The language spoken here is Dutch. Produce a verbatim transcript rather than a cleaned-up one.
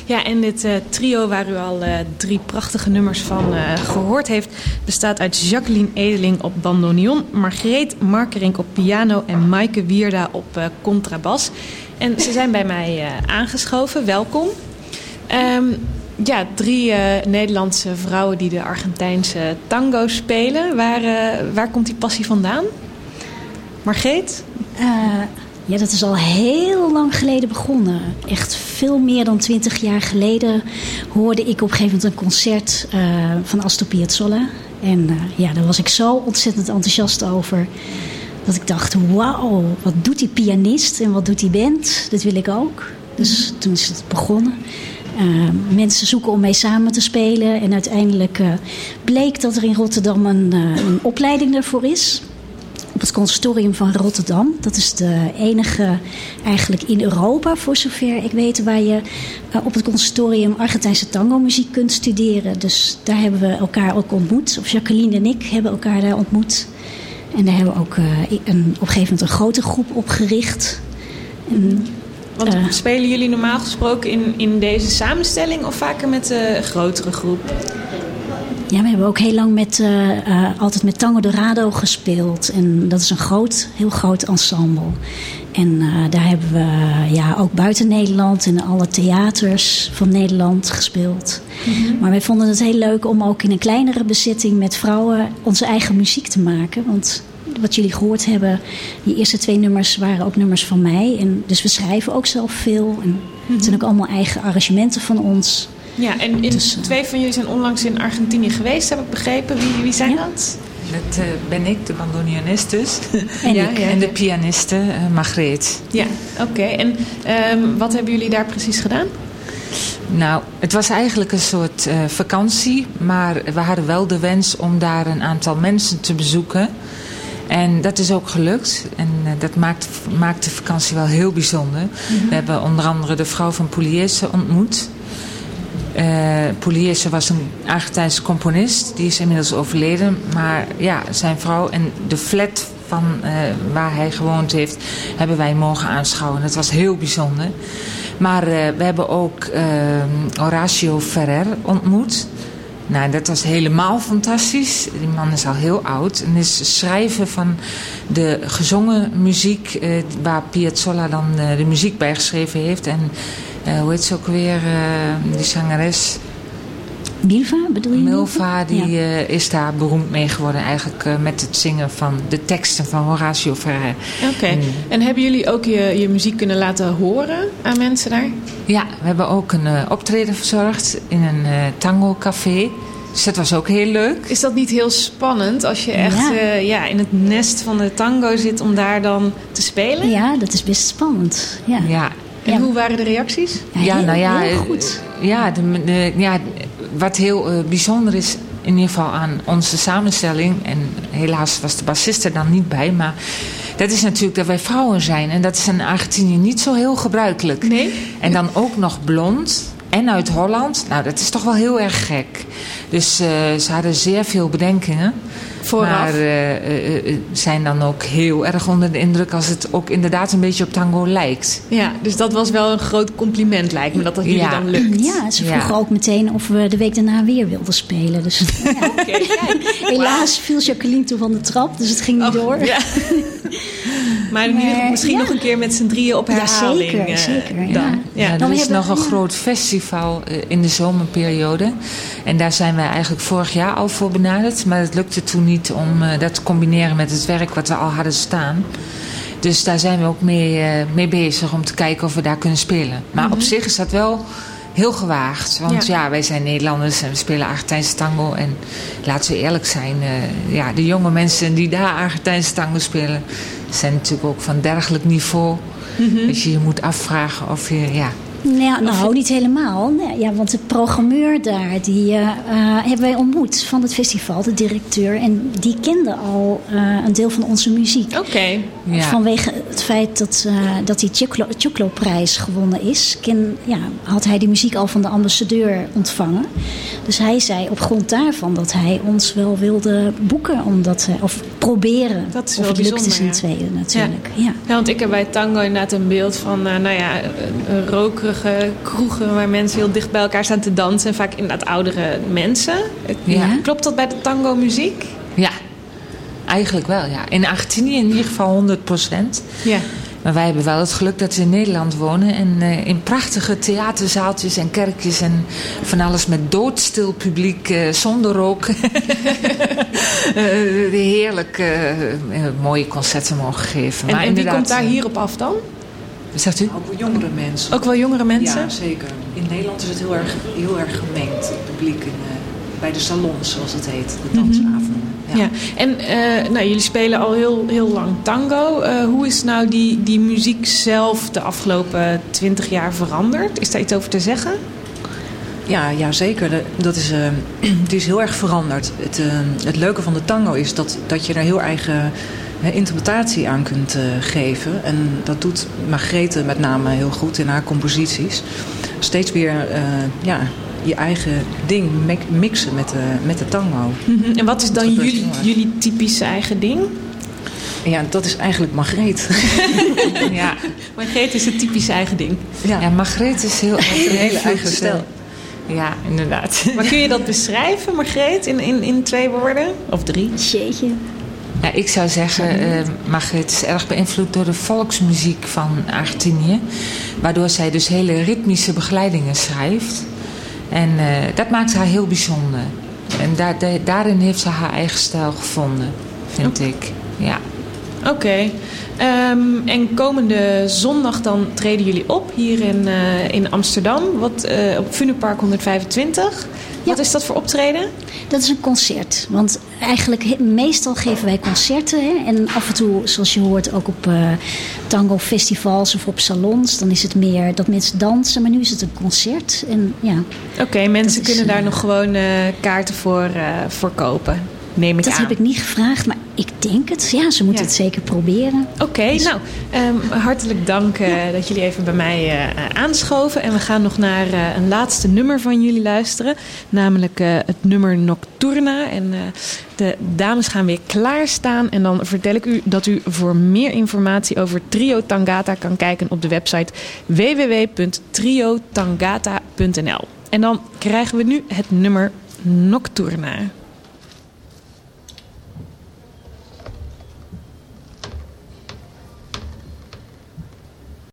Ja, en dit uh, trio waar u al uh, drie prachtige nummers van uh, gehoord heeft, bestaat uit Jacqueline Edeling op bandoneon, Margreet Markerink op piano en Maaike Wierda op uh, contrabas. En ze zijn bij mij uh, aangeschoven. Welkom. Um, ja, drie uh, Nederlandse vrouwen die de Argentijnse tango spelen. Waar, uh, waar komt die passie vandaan? Margreet? Uh, ja, dat is al heel lang geleden begonnen. Echt veel meer dan twintig jaar geleden hoorde ik op een gegeven moment een concert uh, van Astor Piazzolla. En uh, ja, daar was ik zo ontzettend enthousiast over. Dat ik dacht, wauw, wat doet die pianist en wat doet die band? Dat wil ik ook. Dus toen is het begonnen. Uh, mensen zoeken om mee samen te spelen. En uiteindelijk uh, bleek dat er in Rotterdam een, uh, een opleiding daarvoor is. Op het conservatorium van Rotterdam. Dat is de enige eigenlijk in Europa, voor zover ik weet, waar je uh, op het conservatorium Argentijnse tango muziek kunt studeren. Dus daar hebben we elkaar ook ontmoet. Of Jacqueline en ik hebben elkaar daar ontmoet. En daar hebben we ook uh, een, op een gegeven moment een grote groep opgericht. En, Want uh, spelen jullie normaal gesproken in, in deze samenstelling of vaker met een uh, grotere groep? Ja, we hebben ook heel lang met, uh, uh, altijd met Tango Dorado gespeeld. En dat is een groot, heel groot ensemble. En uh, daar hebben we uh, ja, ook buiten Nederland in alle theaters van Nederland gespeeld. Mm-hmm. Maar wij vonden het heel leuk om ook in een kleinere bezetting met vrouwen onze eigen muziek te maken. Want wat jullie gehoord hebben, die eerste twee nummers waren ook nummers van mij. En dus we schrijven ook zelf veel. En mm-hmm. het zijn ook allemaal eigen arrangementen van ons. Ja, en in dus, uh, twee van jullie zijn onlangs in Argentinië geweest, heb ik begrepen. Wie, wie zijn ja. dat? Dat uh, ben ik, de bandoneonist dus. En, ja, ik. Ja, en de pianiste, uh, Margreet. Ja, oké. Okay. En um, wat hebben jullie daar precies gedaan? Nou, het was eigenlijk een soort uh, vakantie. Maar we hadden wel de wens om daar een aantal mensen te bezoeken. En dat is ook gelukt. En uh, dat maakt, maakt de vakantie wel heel bijzonder. Mm-hmm. We hebben onder andere de vrouw van Pugliese ontmoet. Uh, Pugliese was een Argentijnse componist. Die is inmiddels overleden. Maar ja, zijn vrouw en de flat van uh, waar hij gewoond heeft, hebben wij mogen aanschouwen. Dat was heel bijzonder. Maar uh, we hebben ook uh, Horacio Ferrer ontmoet. Nou, dat was helemaal fantastisch. Die man is al heel oud. En is schrijver van de gezongen muziek, uh, waar Piazzolla dan uh, de muziek bij geschreven heeft. En uh, hoe heet ze ook weer, uh, die zangeres? Milva, bedoel je? Milva, die ja. uh, is daar beroemd mee geworden. Eigenlijk uh, met het zingen van de teksten van Horacio Ferrer. Oké. Okay. En, en hebben jullie ook je, je muziek kunnen laten horen aan mensen daar? Ja, we hebben ook een uh, optreden verzorgd in een uh, tango café. Dus dat was ook heel leuk. Is dat niet heel spannend als je echt ja. Uh, ja, in het nest van de tango zit om daar dan te spelen? Ja, dat is best spannend. Ja. Ja. En ja. hoe waren de reacties? Ja, ja heel, nou ja, heel goed. Ja, de, de, ja, wat heel uh, bijzonder is in ieder geval aan onze samenstelling, en helaas was de bassist er dan niet bij, maar dat is natuurlijk dat wij vrouwen zijn. En dat is in Argentinië niet zo heel gebruikelijk. Nee? En dan ook nog blond en uit Holland. Nou, dat is toch wel heel erg gek. Dus uh, ze hadden zeer veel bedenkingen. Vooraf. Maar uh, uh, zijn dan ook heel erg onder de indruk als het ook inderdaad een beetje op tango lijkt. Ja, dus dat was wel een groot compliment, lijkt me, dat dat jullie ja. dan lukt. Ja, ze vroegen ja. ook meteen of we de week daarna weer wilden spelen. Dus ja. Okay, kijk. Helaas viel Jacqueline toen van de trap, dus het ging niet oh, door. Ja. Maar, maar misschien ja. nog een keer met z'n drieën op herhaling. Ja, zeker. Uh, zeker dan. ja. Ja, er dan is hebben, nog een ja. groot festival uh, in de zomerperiode. En daar zijn wij eigenlijk vorig jaar al voor benaderd. Maar het lukte toen niet om uh, dat te combineren met het werk wat we al hadden staan. Dus daar zijn we ook mee, uh, mee bezig om te kijken of we daar kunnen spelen. Maar mm-hmm. op zich is dat wel heel gewaagd. Want ja. ja, wij zijn Nederlanders en we spelen Argentijnse tango. En laten we eerlijk zijn, uh, ja, de jonge mensen die daar Argentijnse tango spelen, zijn natuurlijk ook van dergelijk niveau. Mm-hmm. Dus je je moet afvragen of je, ja. Ja, nou, niet helemaal. Nee, ja, want de programmeur daar, die uh, uh, hebben wij ontmoet van het festival, de directeur. En die kende al uh, een deel van onze muziek. Oké. Okay. Ja. Vanwege het feit dat, uh, dat die Choclo-prijs gewonnen is, ken, ja, had hij die muziek al van de ambassadeur ontvangen. Dus hij zei op grond daarvan dat hij ons wel wilde boeken, omdat, uh, of proberen. Dat is of wel het lukt is ja. een tweede natuurlijk. Ja. Ja. Ja, want ik heb bij tango inderdaad een beeld van, uh, nou ja, een rokerig drukke kroegen waar mensen heel dicht bij elkaar staan te dansen. En vaak inderdaad oudere mensen. Ja. Klopt dat bij de tango muziek? Ja, eigenlijk wel. Ja. In Argentinië in ieder geval honderd procent. Ja. Maar wij hebben wel het geluk dat we in Nederland wonen. En uh, in prachtige theaterzaaltjes en kerkjes. En van alles met doodstil publiek, uh, zonder rook. uh, heerlijk uh, uh, mooie concerten mogen geven. En, maar en wie komt daar uh, hierop af dan? Zegt u? Ook jongere mensen. Ook wel jongere mensen? Ja, zeker. In Nederland is het heel erg, heel erg gemengd, het publiek. In, uh, bij de salons, zoals het heet. De dansavonden. Ja. Ja. En uh, nou, jullie spelen al heel, heel lang tango. Uh, hoe is nou die, die muziek zelf de afgelopen twintig jaar veranderd? Is daar iets over te zeggen? Ja, ja, zeker. Dat is, uh, die is heel erg veranderd. Het, uh, het leuke van de tango is dat, dat je er heel eigen uh, interpretatie aan kunt uh, geven. En dat doet Margrethe met name heel goed in haar composities. Steeds weer uh, ja, je eigen ding mixen met de, met de tango. Mm-hmm. En wat is dan jullie, jullie typische eigen ding? Ja, dat is eigenlijk Margreet. Ja, Margreet is het typische eigen ding. Ja, ja Margreet is heel een hele eigen stijl. Ja, inderdaad. Maar kun je dat beschrijven, Margreet, in, in, in twee woorden? Of drie? Jeetje. Ja, ik zou zeggen, uh, Margreet is erg beïnvloed door de volksmuziek van Argentinië. Waardoor zij dus hele ritmische begeleidingen schrijft. En uh, dat maakt haar heel bijzonder. En daar, de, daarin heeft ze haar eigen stijl gevonden, vind oh. ik. Ja. Oké. Okay. Um, en komende zondag dan treden jullie op hier in, uh, in Amsterdam. Wat, uh, op Funnepark honderdvijfentwintig. Ja. Wat is dat voor optreden? Dat is een concert. Want eigenlijk meestal geven wij concerten. Hè? En af en toe, zoals je hoort, ook op uh, tango festivals of op salons. Dan is het meer dat mensen dansen. Maar nu is het een concert. En, ja, Oké, okay, mensen is, kunnen daar uh, nog gewoon uh, kaarten voor, uh, voor kopen. Neem ik dat aan. heb ik niet gevraagd, maar ik denk het. Ja, ze moeten ja. het zeker proberen. Oké, okay, dus... nou, um, hartelijk dank uh, ja. dat jullie even bij mij uh, aanschoven. En we gaan nog naar uh, een laatste nummer van jullie luisteren. Namelijk uh, het nummer Nocturna. En uh, de dames gaan weer klaarstaan. En dan vertel ik u dat u voor meer informatie over Trio Tangata kan kijken op de website w w w punt trio tangata punt n l. En dan krijgen we nu het nummer Nocturna.